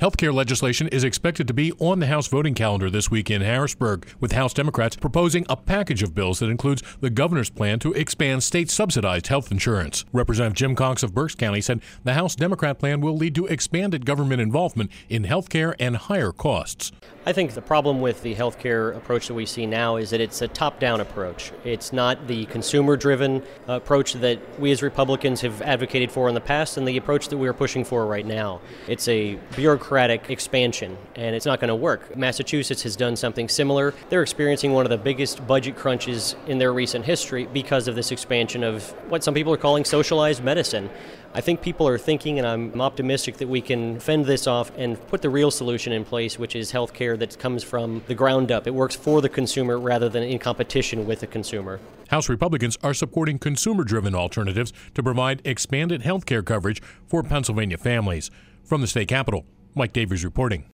Healthcare legislation is expected to be on the House voting calendar this week in Harrisburg, with House Democrats proposing a package of bills that includes the governor's plan to expand state-subsidized health insurance. Representative Jim Cox of Berks County said the House Democrat plan will lead to expanded government involvement in healthcare and higher costs. I think the problem with the healthcare approach that we see now is that it's a top-down approach. It's not the consumer-driven approach that we as Republicans have advocated for in the past and the approach that we are pushing for right now. It's a bureaucratic expansion, and it's not going to work. Massachusetts has done something similar. They're experiencing one of the biggest budget crunches in their recent history because of this expansion of what some people are calling socialized medicine. I think people are thinking, and I'm optimistic that we can fend this off and put the real solution in place, which is health care that comes from the ground up. It works for the consumer rather than in competition with the consumer. House Republicans are supporting consumer-driven alternatives to provide expanded health care coverage for Pennsylvania families. From the state capitol, Mike Davies reporting.